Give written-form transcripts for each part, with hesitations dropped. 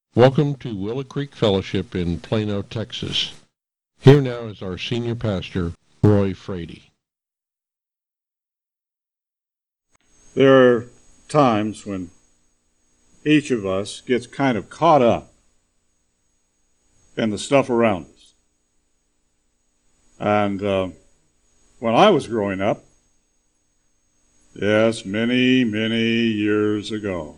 Welcome to Willow Creek Fellowship in Plano, Texas. Here now is our senior pastor, Roy Frady. There are times when each of us gets kind of caught up in the stuff around us. And when I was growing up, yes, many, many years ago,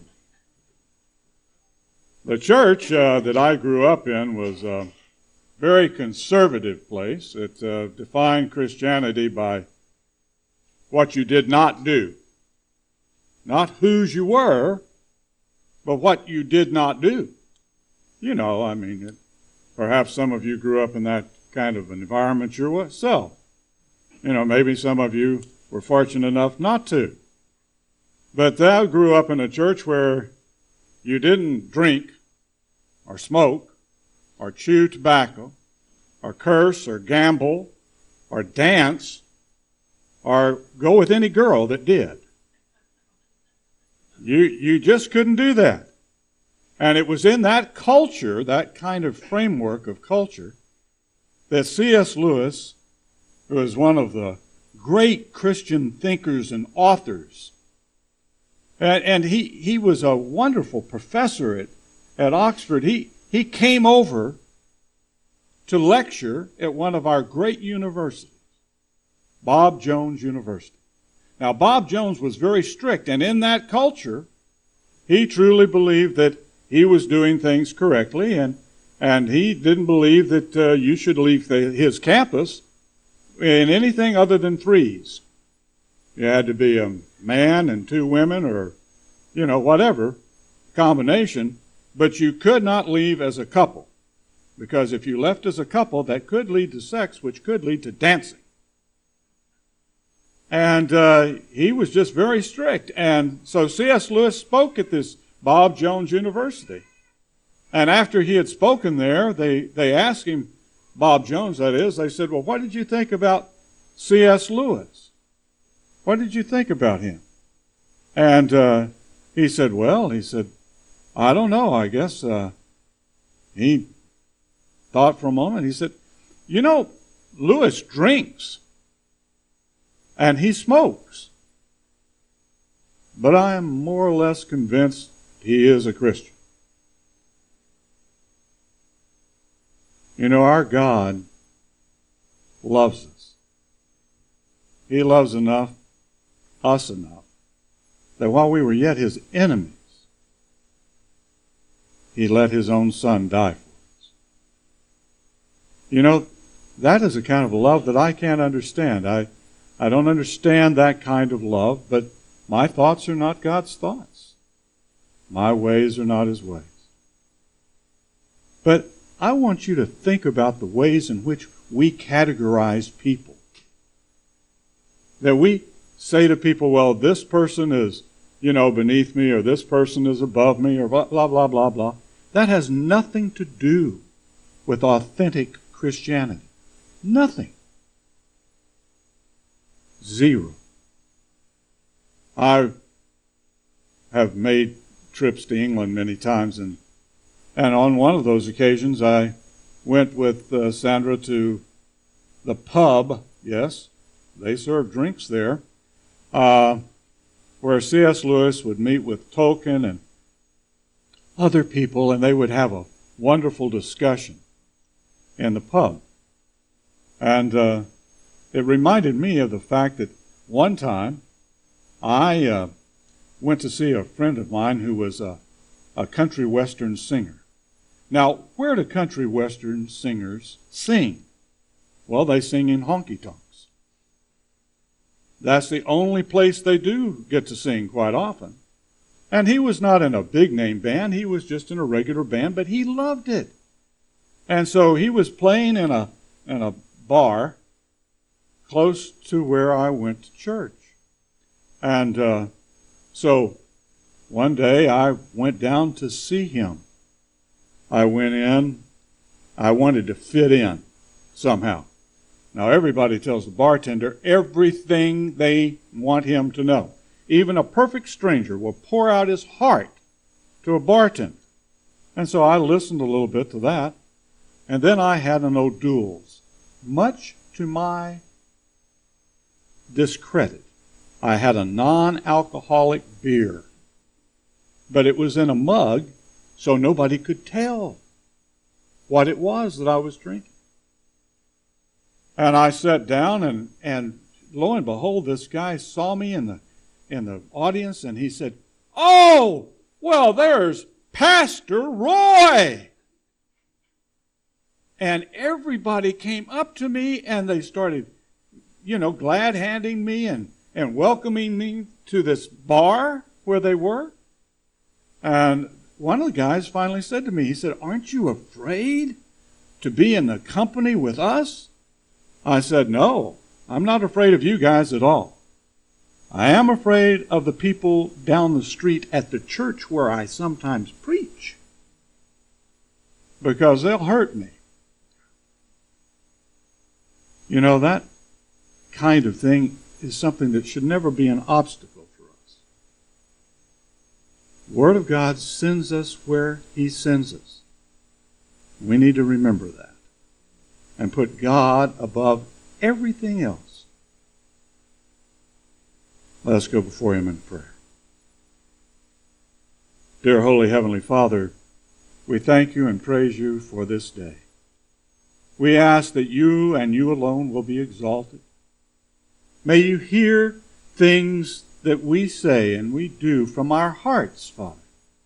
the church that I grew up in was a very conservative place. It defined Christianity by what you did not do. Not whose you were, but what you did not do. You know, I mean, perhaps some of you grew up in that kind of environment yourself. You know, maybe some of you were fortunate enough not to. But I grew up in a church where you didn't drink or smoke or chew tobacco or curse or gamble or dance or go with any girl that did. You just couldn't do that. And it was in that culture, that kind of framework of culture, that C.S. Lewis, who is one of the great Christian thinkers and authors, and he was a wonderful professor at Oxford. He came over to lecture at one of our great universities, Bob Jones University. Now, Bob Jones was very strict, and in that culture, he truly believed that he was doing things correctly, and he didn't believe that you should leave his campus in anything other than threes. You had to be a man and two women or, you know, whatever combination, but you could not leave as a couple, because if you left as a couple, that could lead to sex, which could lead to dancing. And he was just very strict. And so C.S. Lewis spoke at this Bob Jones University. And after he had spoken there, they asked him, Bob Jones that is, they said, well, what did you think about C.S. Lewis? What did you think about him? And he said, I don't know, I guess. He thought for a moment. He said, you know, Lewis drinks. And he smokes. But I am more or less convinced he is a Christian. You know, our God loves us. He loves us enough, that while we were yet his enemies, he let his own son die for us. You know, that is a kind of love that I can't understand. I don't understand that kind of love, but my thoughts are not God's thoughts. My ways are not his ways. But I want you to think about the ways in which we categorize people. That we say to people, well, this person is, you know, beneath me, or this person is above me, or blah, blah, blah, blah, blah. That has nothing to do with authentic Christianity. Nothing. Zero. I have made trips to England many times, and on one of those occasions I went with Sandra to the pub. Yes, they serve drinks there, where C.S. Lewis would meet with Tolkien and other people, and they would have a wonderful discussion in the pub. And it reminded me of the fact that one time I went to see a friend of mine who was a country western singer. Now, where do country western singers sing? Well, they sing in honky-tonks. That's the only place they do get to sing quite often. And he was not in a big-name band. He was just in a regular band, but he loved it. And so he was playing in a bar close to where I went to church. And so one day I went down to see him. I went in. I wanted to fit in somehow. Now everybody tells the bartender everything they want him to know. Even a perfect stranger will pour out his heart to a bartender. And so I listened a little bit to that. And then I had an O'Doul's. Much to my discredit, I had a non-alcoholic beer. But it was in a mug, so nobody could tell what it was that I was drinking. And I sat down, and lo and behold, this guy saw me in the audience, and he said, "Oh, well, there's Pastor Roy." And everybody came up to me, and they started, glad-handing me and welcoming me to this bar where they were. And one of the guys finally said to me, he said, "Aren't you afraid to be in the company with us?" I said, "No, I'm not afraid of you guys at all. I am afraid of the people down the street at the church where I sometimes preach, because they'll hurt me." That kind of thing is something that should never be an obstacle for us. The Word of God sends us where He sends us. We need to remember that and put God above everything else. Let us go before Him in prayer. Dear Holy Heavenly Father, we thank You and praise You for this day. We ask that You and You alone will be exalted. May You hear things that we say and we do from our hearts, Father,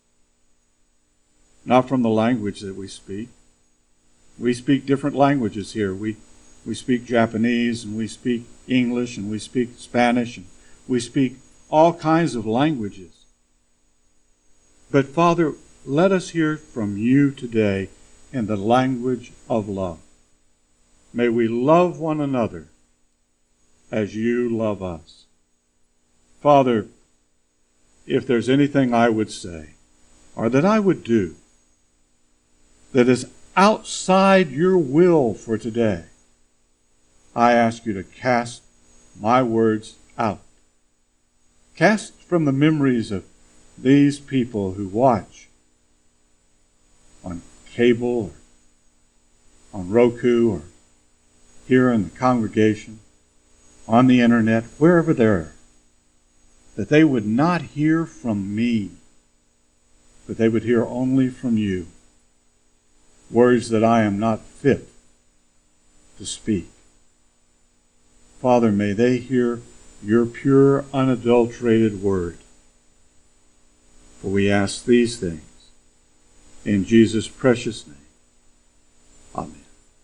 not from the language that we speak. We speak different languages here. We speak Japanese, and we speak English, and we speak Spanish, and we speak all kinds of languages. But Father, let us hear from You today in the language of love. May we love one another as You love us. Father, if there's anything I would say or that I would do that is outside Your will for today, I ask You to cast my words out. Cast from the memories of these people who watch on cable or on Roku or here in the congregation, on the internet, wherever they are, that they would not hear from me, but they would hear only from You, words that I am not fit to speak. Father, may they hear Your pure, unadulterated word. For we ask these things in Jesus' precious name. Amen.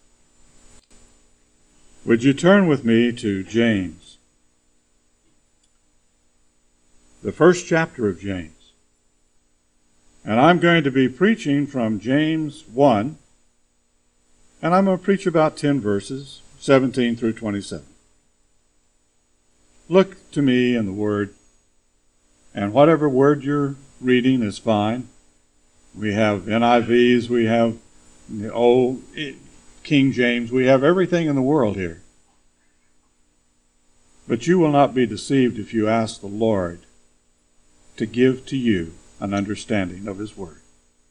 Would you turn with me to James, the first chapter of James. And I'm going to be preaching from James 1, and I'm going to preach about 10 verses, 17 through 27. Look to me in the Word, and whatever word you're reading is fine. We have NIVs, we have the old King James, we have everything in the world here. But you will not be deceived if you ask the Lord to give to you an understanding of His Word.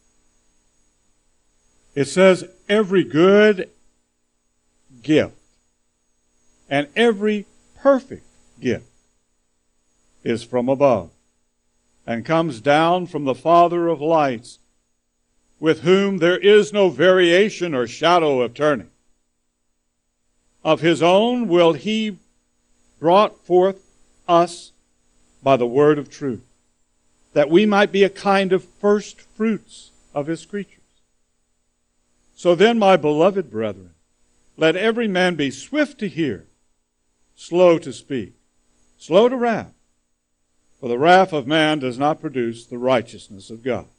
It says, every good gift and every perfect gift is from above and comes down from the Father of lights, with whom there is no variation or shadow of turning. Of His own will He brought forth us by the word of truth, that we might be a kind of first fruits of His creatures. So then, my beloved brethren, let every man be swift to hear, slow to speak, slow to wrath, for the wrath of man does not produce the righteousness of God.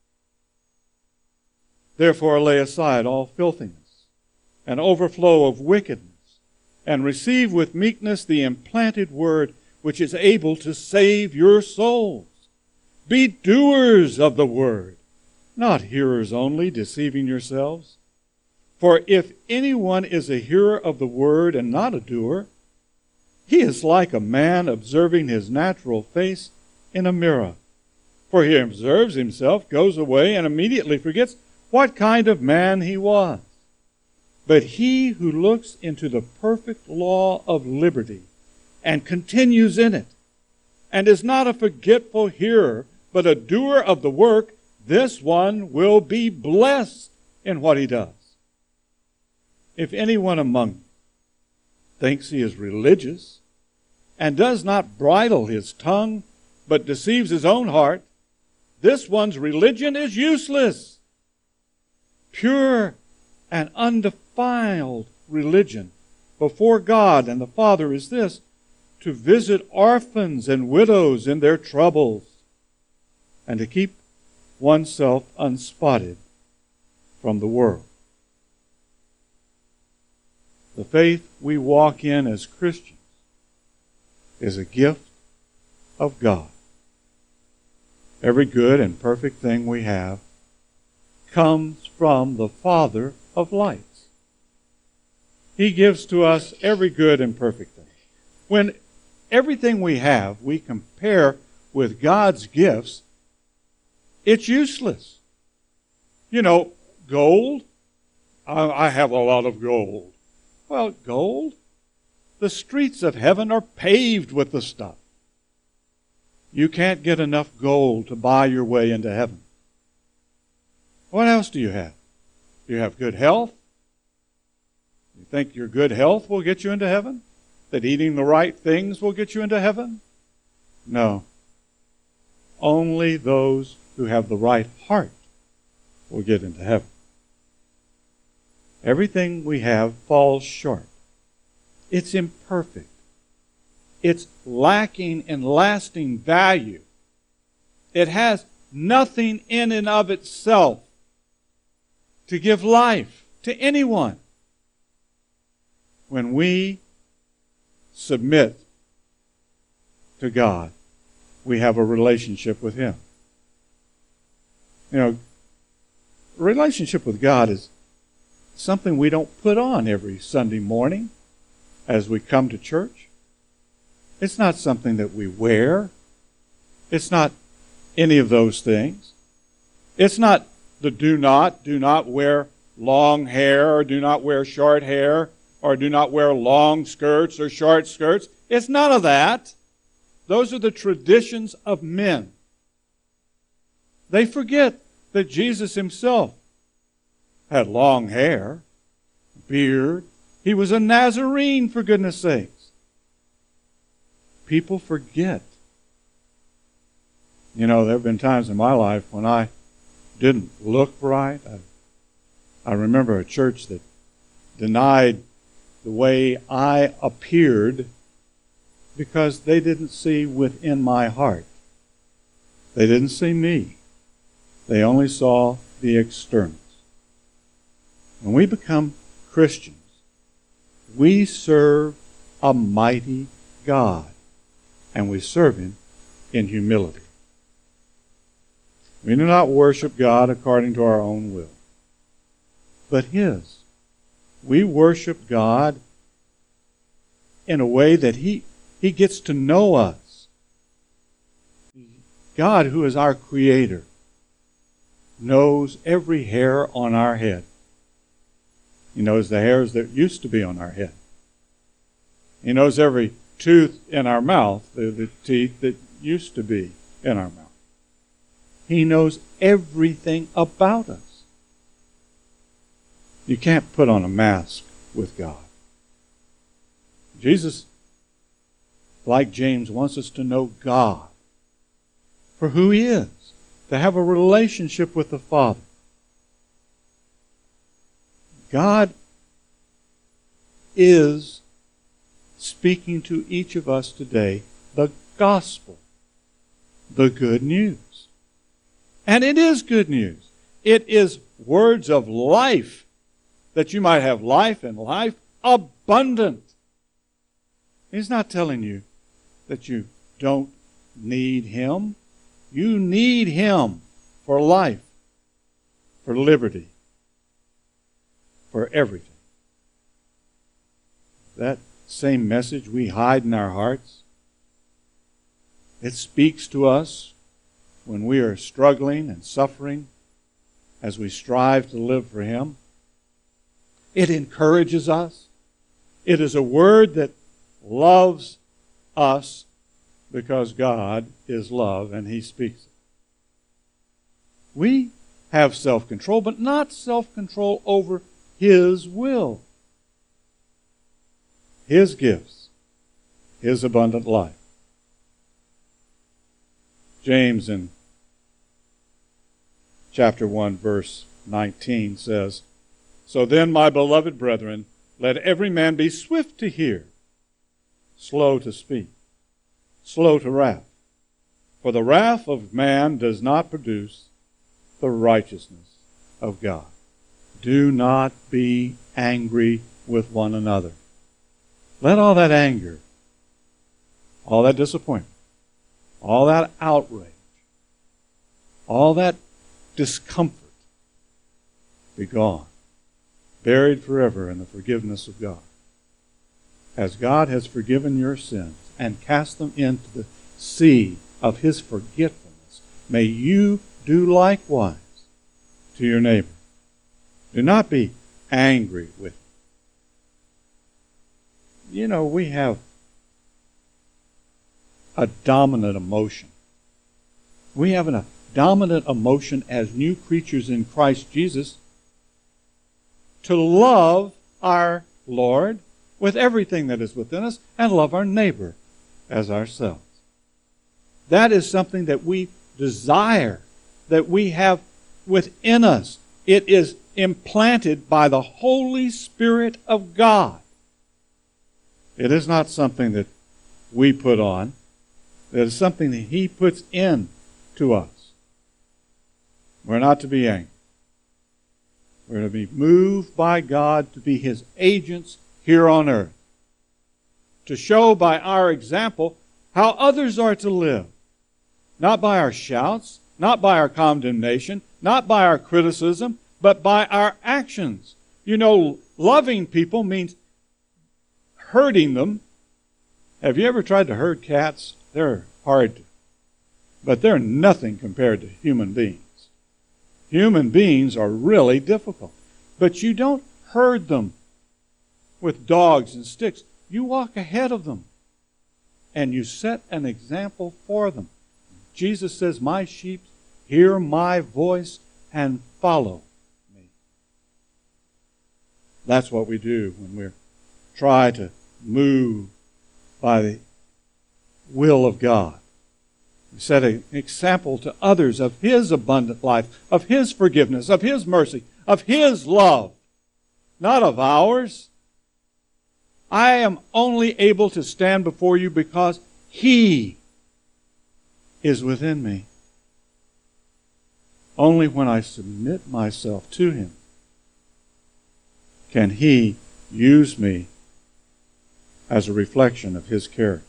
Therefore lay aside all filthiness and overflow of wickedness, and receive with meekness the implanted word, which is able to save your souls. Be doers of the word, not hearers only, deceiving yourselves. For if anyone is a hearer of the word and not a doer, he is like a man observing his natural face in a mirror. For he observes himself, goes away, and immediately forgets what kind of man he was. But he who looks into the perfect law of liberty and continues in it, and is not a forgetful hearer, but a doer of the work, this one will be blessed in what he does. If anyone among you thinks he is religious and does not bridle his tongue, but deceives his own heart, this one's religion is useless. Pure and undefiled religion before God and the Father is this, to visit orphans and widows in their troubles, and to keep oneself unspotted from the world. The faith we walk in as Christians is a gift of God. Every good and perfect thing we have comes from the Father of lights. He gives to us every good and perfect thing. When everything we have we compare with God's gifts, it's useless. You know, gold. I have a lot of gold. Well, gold? The streets of heaven are paved with the stuff. You can't get enough gold to buy your way into heaven. What else do you have? Do you have good health? You think your good health will get you into heaven? That eating the right things will get you into heaven? No. Only those who have the right heart will get into heaven. Everything we have falls short. It's imperfect. It's lacking in lasting value. It has nothing in and of itself to give life to anyone. When we submit to God, we have a relationship with Him. You know, a relationship with God is something we don't put on every Sunday morning as we come to church. It's not something that we wear. It's not any of those things. It's not the do not wear long hair, or do not wear short hair, or do not wear long skirts or short skirts. It's none of that. Those are the traditions of men. They forget that Jesus himself had long hair, beard. He was a Nazarene, for goodness sakes. People forget. You know, there have been times in my life when I didn't look right. I remember a church that denied the way I appeared because they didn't see within my heart. They didn't see me. They only saw the externals. When we become Christians, we serve a mighty God, and we serve Him in humility. We do not worship God according to our own will, but His. We worship God in a way that He gets to know us. God, who is our Creator, knows every hair on our head. He knows the hairs that used to be on our head. He knows every tooth in our mouth, the teeth that used to be in our mouth. He knows everything about us. You can't put on a mask with God. Jesus, like James, wants us to know God for who He is, to have a relationship with the Father. God is speaking to each of us today the gospel, the good news. And it is good news. It is words of life, that you might have life and life abundant. He's not telling you that you don't need Him. You need Him for life, for liberty, for everything. That same message we hide in our hearts, it speaks to us when we are struggling and suffering as we strive to live for Him. It encourages us. It is a word that loves us because God is love and He speaks it. We have self-control, but not self-control over His will, His gifts, His abundant life. James in chapter 1, verse 19 says, "So then, my beloved brethren, let every man be swift to hear, slow to speak, slow to wrath. For the wrath of man does not produce the righteousness of God." Do not be angry with one another. Let all that anger, all that disappointment, all that outrage, all that discomfort be gone, buried forever in the forgiveness of God. As God has forgiven your sins and cast them into the sea of His forgetfulness, may you do likewise to your neighbor. Do not be angry with him. You know, we have a dominant emotion. We have a dominant emotion as new creatures in Christ Jesus to love our Lord with everything that is within us and love our neighbor as ourselves. That is something that we desire, that we have within us. It is implanted by the Holy Spirit of God. It is not something that we put on. It is something that He puts in to us. We're not to be angry. We're to be moved by God to be His agents here on earth, to show by our example how others are to live, not by our shouts, not by our condemnation, not by our criticism, but by our actions. You know, loving people means herding them. Have you ever tried to herd cats? They're hard to, but they're nothing compared to human beings. Human beings are really difficult, but you don't herd them with dogs and sticks. You walk ahead of them, and you set an example for them. Jesus says, "My sheep hear my voice and follow me." That's what we do when we try to move by the will of God. We set an example to others of His abundant life, of His forgiveness, of His mercy, of His love, not of ours. I am only able to stand before you because He is within me. Only when I submit myself to Him can He use me as a reflection of His character.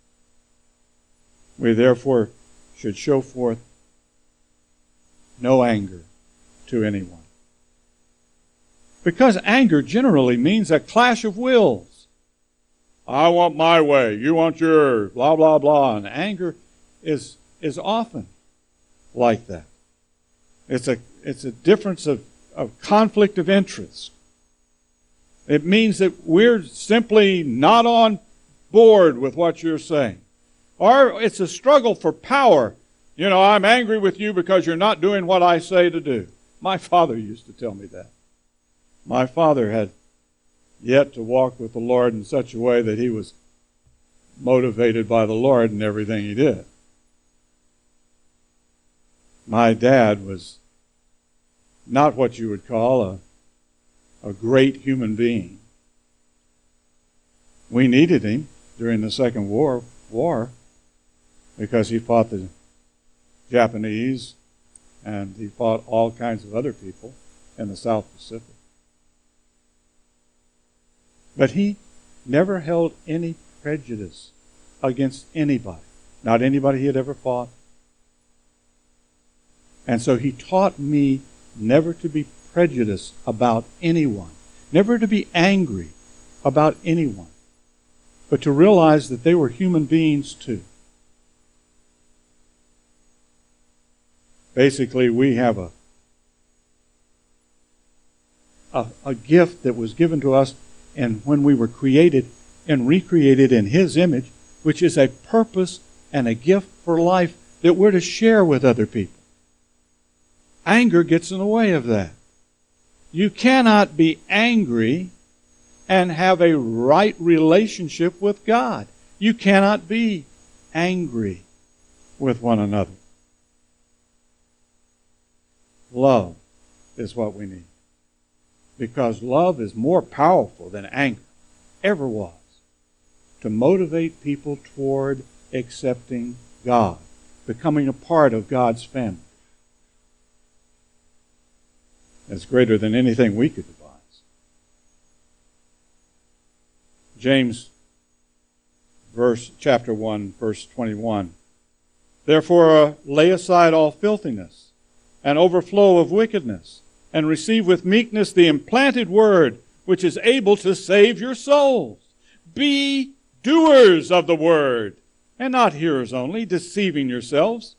We therefore should show forth no anger to anyone, because anger generally means a clash of wills. I want my way, you want yours, blah, blah, blah. And anger is often like that. It's a difference of conflict of interest. It means that we're simply not on board with what you're saying. Or it's a struggle for power. You know, I'm angry with you because you're not doing what I say to do. My father used to tell me that. My father had yet to walk with the Lord in such a way that he was motivated by the Lord in everything he did. My dad was not what you would call a great human being. We needed him during the Second War because he fought the Japanese and he fought all kinds of other people in the South Pacific. But he never held any prejudice against anybody, not anybody he had ever fought. And so he taught me never to be prejudiced about anyone, never to be angry about anyone, but to realize that they were human beings too. Basically, we have a gift that was given to us and when we were created and recreated in His image, which is a purpose and a gift for life that we're to share with other people. Anger gets in the way of that. You cannot be angry and have a right relationship with God. You cannot be angry with one another. Love is what we need. Because love is more powerful than anger ever was to motivate people toward accepting God, becoming a part of God's family. It's greater than anything we could devise. James chapter 1, verse 21. Therefore lay aside all filthiness and overflow of wickedness, and receive with meekness the implanted word, which is able to save your souls. Be doers of the word, and not hearers only, deceiving yourselves.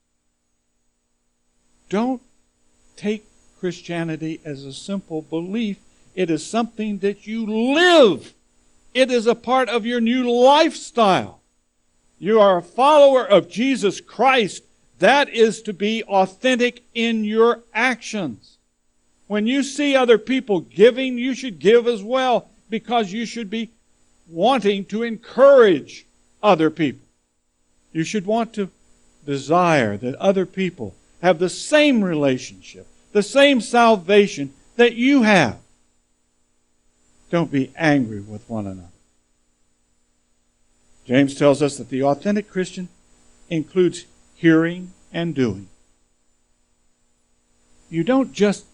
Don't take Christianity as a simple belief. It is something that you live. It is a part of your new lifestyle. You are a follower of Jesus Christ. That is to be authentic in your actions. When you see other people giving, you should give as well, because you should be wanting to encourage other people. You should want to desire that other people have the same relationship, the same salvation that you have. Don't be angry with one another. James tells us that the authentic Christian includes hearing and doing. You don't just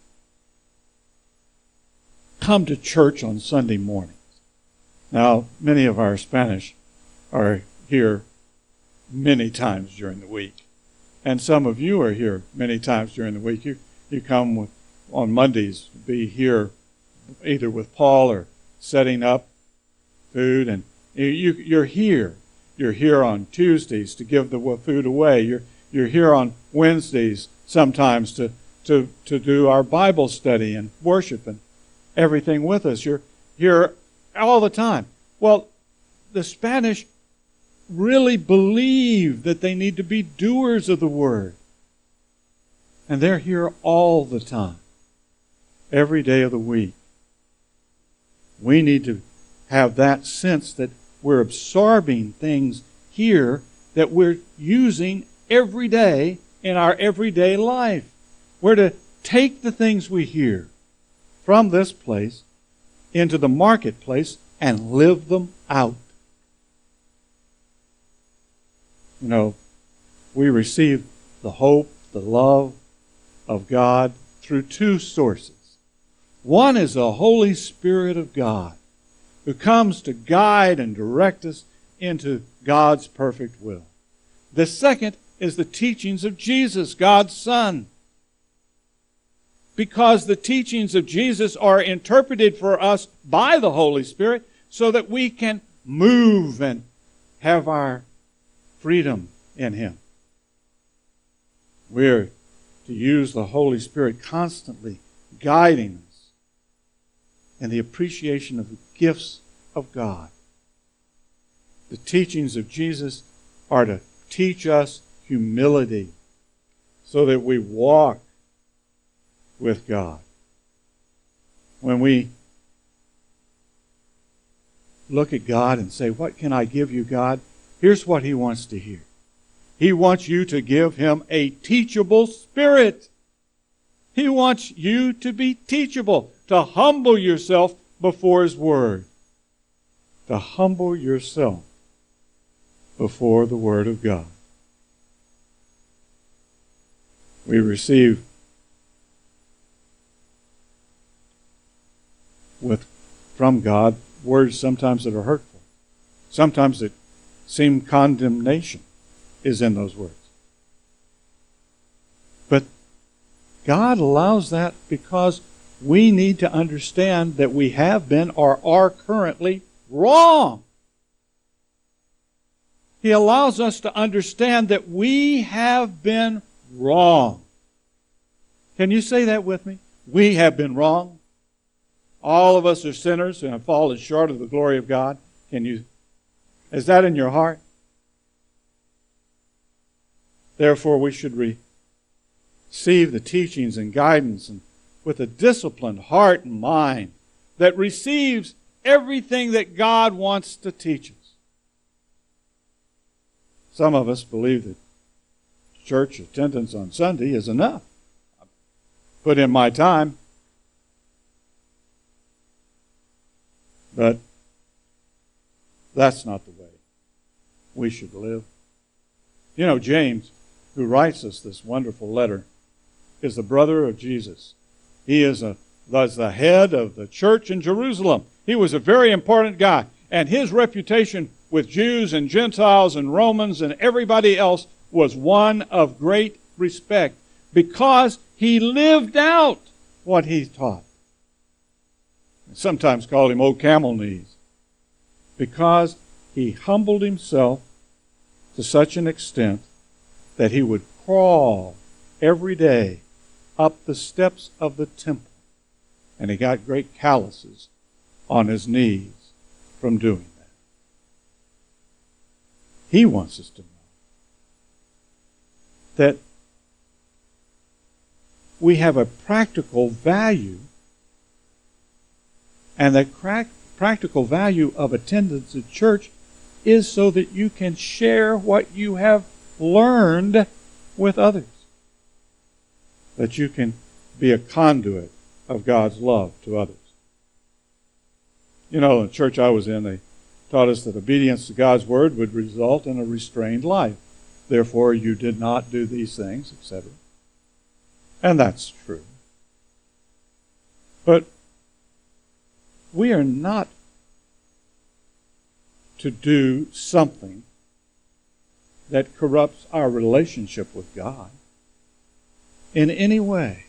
come to church on Sunday mornings. Now, many of our Spanish are here many times during the week. And some of you are here many times during the week. You come on Mondays, be here either with Paul or setting up food. And you're here. You're here on Tuesdays to give the food away. You're here on Wednesdays sometimes to do our Bible study and worship and everything with us. You're here all the time. Well, the Spanish really believe that they need to be doers of the Word. And they're here all the time, every day of the week. We need to have that sense that we're absorbing things here that we're using every day in our everyday life. We're to take the things we hear from this place into the marketplace and live them out. You know, we receive the hope, the love of God through two sources. One is the Holy Spirit of God, who comes to guide and direct us into God's perfect will. The second is the teachings of Jesus, God's Son. Because the teachings of Jesus are interpreted for us by the Holy Spirit so that we can move and have our freedom in Him. We're to use the Holy Spirit constantly guiding us in the appreciation of the gifts of God. The teachings of Jesus are to teach us humility so that we walk with God. When we look at God and say, what can I give you, God? Here's what He wants to hear. He wants you to give Him a teachable spirit. He wants you to be teachable, to humble yourself before His Word. To humble yourself before the Word of God. We receive from God words sometimes that are hurtful. Sometimes that seem condemnation is in those words. But God allows that because we need to understand that we have been or are currently wrong. He allows us to understand that we have been wrong. Can you say that with me? We have been wrong. All of us are sinners and have fallen short of the glory of God. Is that in your heart? Therefore, we should receive the teachings and guidance and with a disciplined heart and mind that receives everything that God wants to teach us. Some of us believe that church attendance on Sunday is enough. I put in my time, but that's not the way we should live. You know, James, who writes us this wonderful letter, is the brother of Jesus. He was the head of the church in Jerusalem. He was a very important guy, and his reputation with Jews and Gentiles and Romans and everybody else was one of great respect because he lived out what he taught. Sometimes called him Old Camel Knees because he humbled himself to such an extent that he would crawl every day up the steps of the temple, and he got great calluses on his knees from doing that. He wants us to know that we have a practical value, and the practical value of attendance at church is so that you can share what you have learned with others, that you can be a conduit of God's love to others. You know, the church I was in, they taught us that obedience to God's word would result in a restrained life. Therefore, you did not do these things, etc. And that's true. But we are not to do something that corrupts our relationship with God in any way.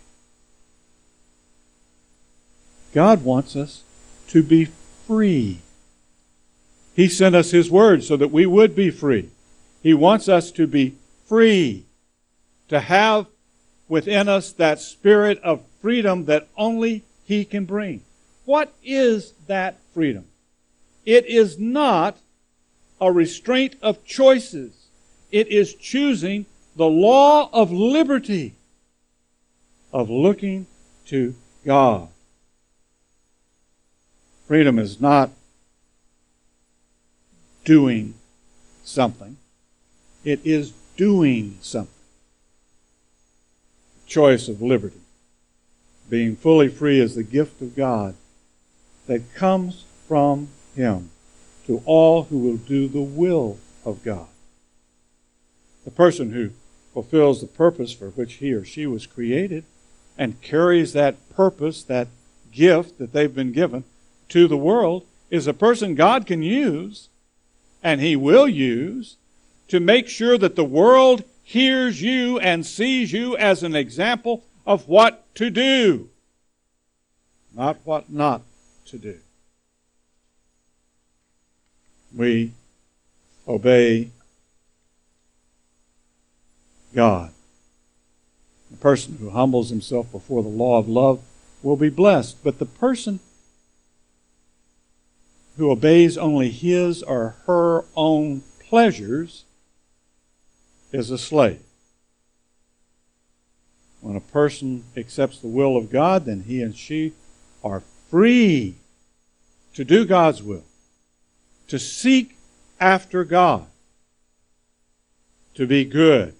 God wants us to be free. He sent us His Word so that we would be free. He wants us to be free, to have within us that spirit of freedom that only He can bring. What is that freedom? It is not a restraint of choices. It is choosing the law of liberty, of looking to God. Freedom is not doing something. It is doing something. Choice of liberty. Being fully free is the gift of God that comes from Him to all who will do the will of God. The person who fulfills the purpose for which he or she was created and carries that purpose, that gift that they've been given to the world, is a person God can use, and He will use, to make sure that the world hears you and sees you as an example of what to do, not what not to do. We obey God. The person who humbles himself before the law of love will be blessed, but the person who obeys only his or her own pleasures is a slave. When a person accepts the will of God, then he and she are free to do God's will, to seek after God, to be good,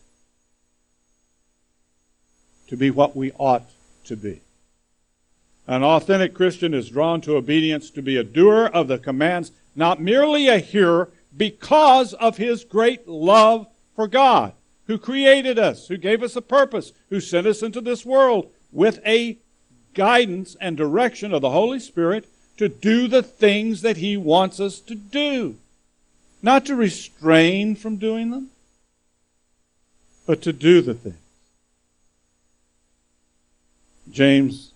to be what we ought to be. An authentic Christian is drawn to obedience to be a doer of the commands, not merely a hearer, because of his great love for God, who created us, who gave us a purpose, who sent us into this world with a guidance and direction of the Holy Spirit to do the things that He wants us to do. Not to restrain from doing them, but to do the things. James,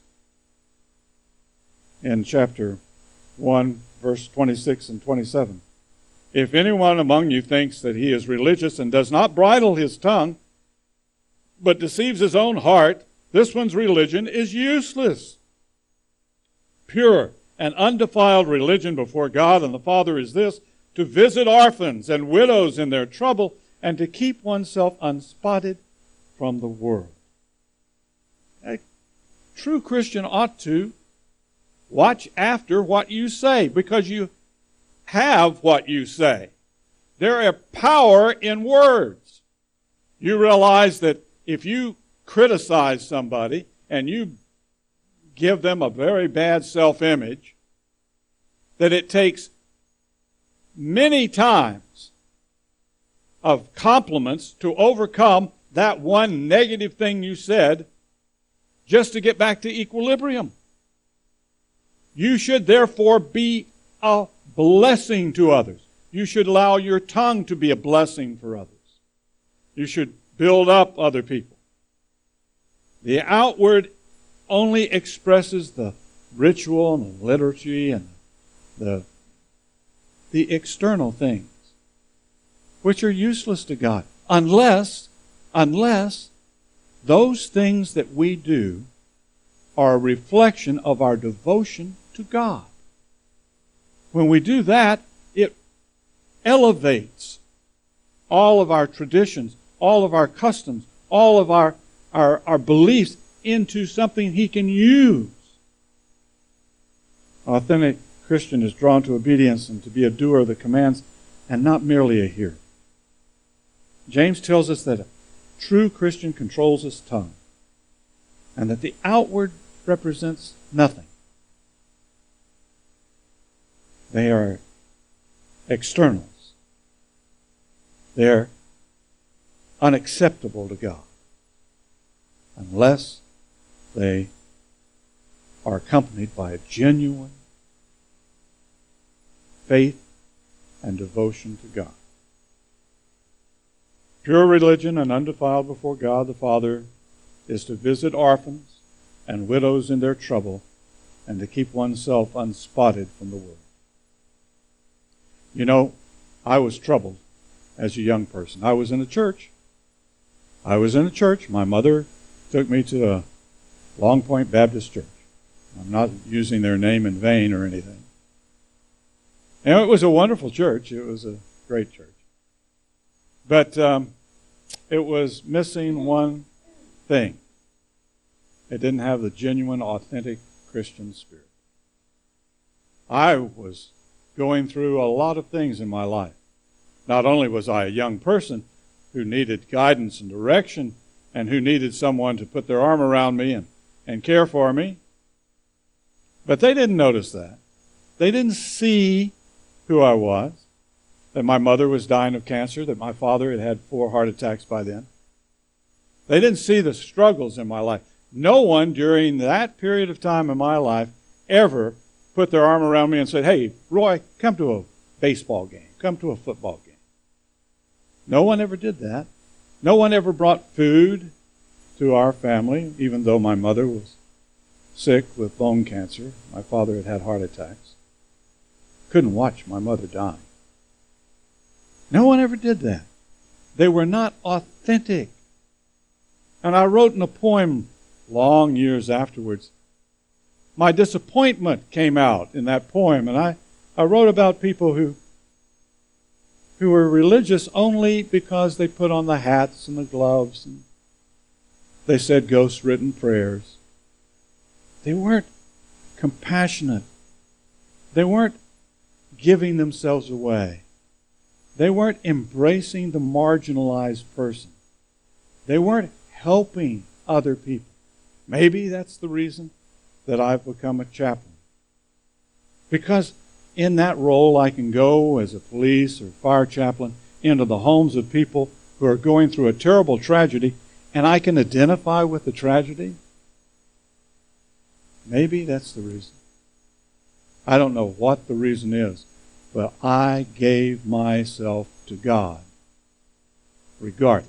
in chapter 1, verse 26 and 27. If anyone among you thinks that he is religious and does not bridle his tongue, but deceives his own heart, This one's religion is useless. Pure and undefiled religion before God and the Father is this: to visit orphans and widows in their trouble, and to keep oneself unspotted from the world. A true Christian ought to watch after what you say, because you have what you say. There is power in words. You realize that if you criticize somebody and you give them a very bad self-image, that it takes many times of compliments to overcome that one negative thing you said just to get back to equilibrium. You should therefore be a blessing to others. You should allow your tongue to be a blessing for others. You should build up other people. The outward only expresses the ritual and the liturgy and the external things, which are useless to God, unless those things that we do are a reflection of our devotion to God. When we do that, it elevates all of our traditions, all of our customs, all of our beliefs into something He can use. An authentic Christian is drawn to obedience and to be a doer of the commands and not merely a hearer. James tells us that a true Christian controls his tongue and that the outward represents nothing. They are externals. They're unacceptable to God unless they are accompanied by a genuine faith and devotion to God. Pure religion and undefiled before God the Father is to visit orphans and widows in their trouble and to keep oneself unspotted from the world. You know, I was troubled as a young person. I was in a church. My mother took me to a Long Point Baptist Church. I'm not using their name in vain or anything. And it was a wonderful church. It was a great church. But it was missing one thing. It didn't have the genuine, authentic Christian spirit. I was going through a lot of things in my life. Not only was I a young person who needed guidance and direction and who needed someone to put their arm around me and care for me, but they didn't notice that. They didn't see who I was, that my mother was dying of cancer, that my father had had 4 heart attacks by then. They didn't see the struggles in my life. No one during that period of time in my life ever put their arm around me and said, "Hey, Roy, come to a baseball game. Come to a football game." No one ever did that. No one ever brought food to our family, even though my mother was sick with bone cancer. My father had had heart attacks. Couldn't watch my mother die. No one ever did that. They were not authentic. And I wrote in a poem long years afterwards. My disappointment came out in that poem, and I wrote about people who were religious only because they put on the hats and the gloves and they said ghost-written prayers. They weren't compassionate. They weren't giving themselves away. They weren't embracing the marginalized person. They weren't helping other people. Maybe that's the reason that I've become a chaplain. Because in that role I can go as a police or fire chaplain into the homes of people who are going through a terrible tragedy, and I can identify with the tragedy. Maybe that's the reason. I don't know what the reason is, but I gave myself to God regardless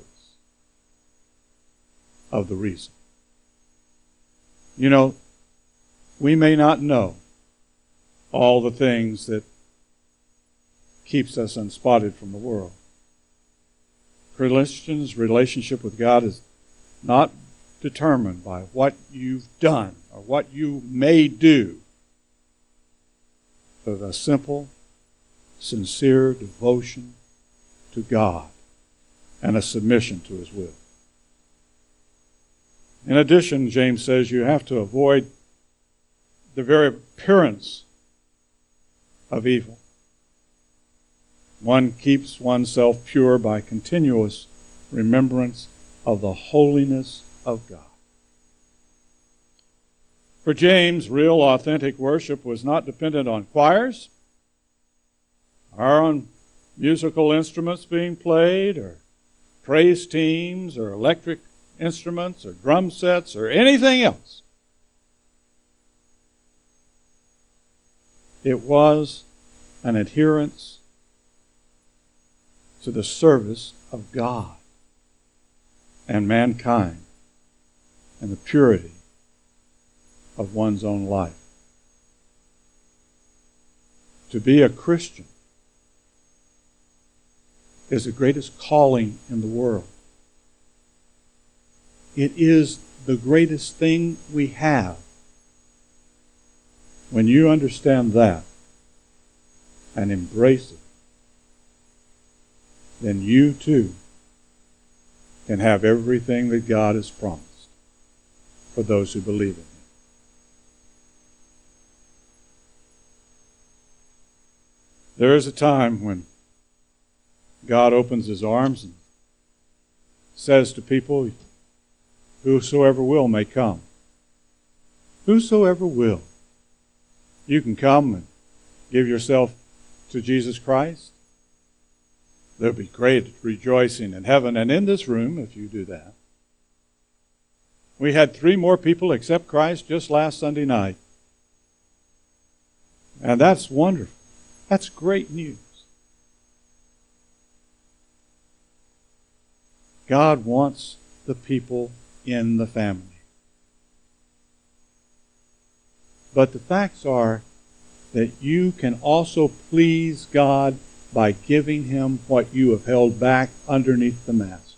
of the reason. You know, we may not know all the things that keeps us unspotted from the world. Christians' relationship with God is not determined by what you've done or what you may do, but a simple, sincere devotion to God and a submission to His will. In addition, James says you have to avoid the very appearance of evil. One keeps oneself pure by continuous remembrance of the holiness of God. For James, real, authentic worship was not dependent on choirs or on musical instruments being played or praise teams or electric instruments or drum sets or anything else. It was an adherence to the service of God and mankind and the purity of one's own life. To be a Christian is the greatest calling in the world. It is the greatest thing we have. When you understand that and embrace it, then you too can have everything that God has promised for those who believe in Him. There is a time when God opens His arms and says to people, whosoever will may come. Whosoever will. You can come and give yourself to Jesus Christ. There'll be great rejoicing in heaven and in this room if you do that. We had 3 more people accept Christ just last Sunday night. And that's wonderful. That's great news. God wants the people in the family. But the facts are that you can also please God by giving Him what you have held back underneath the mask.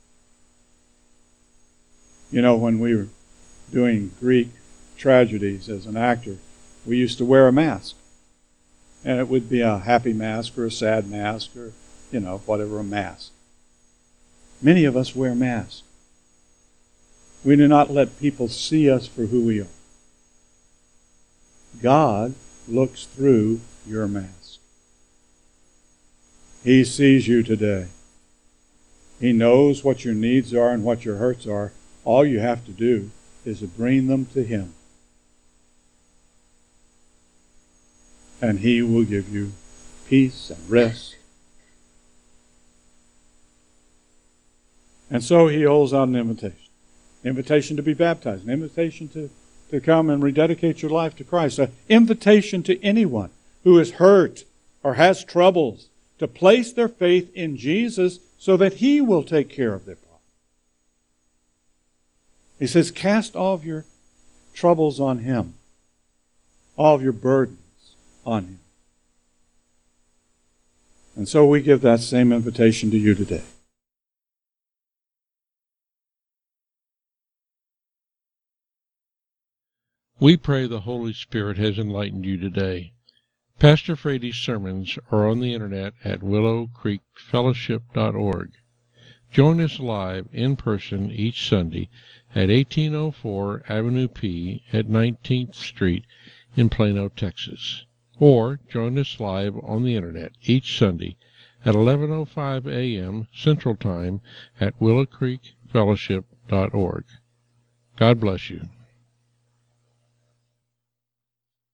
You know, when we were doing Greek tragedies as an actor, we used to wear a mask. And it would be a happy mask or a sad mask or, whatever, a mask. Many of us wear masks. We do not let people see us for who we are. God looks through your mask. He sees you today. He knows what your needs are and what your hurts are. All you have to do is to bring them to Him. And He will give you peace and rest. And so He holds out an invitation. Invitation to be baptized. An invitation to come and rededicate your life to Christ. An invitation to anyone who is hurt or has troubles to place their faith in Jesus so that He will take care of their problem. He says, cast all of your troubles on Him. All of your burdens on Him. And so we give that same invitation to you today. We pray the Holy Spirit has enlightened you today. Pastor Frady's sermons are on the internet at willowcreekfellowship.org. Join us live in person each Sunday at 1804 Avenue P at 19th Street in Plano, Texas. Or join us live on the internet each Sunday at 11:05 a.m. Central Time at willowcreekfellowship.org. God bless you.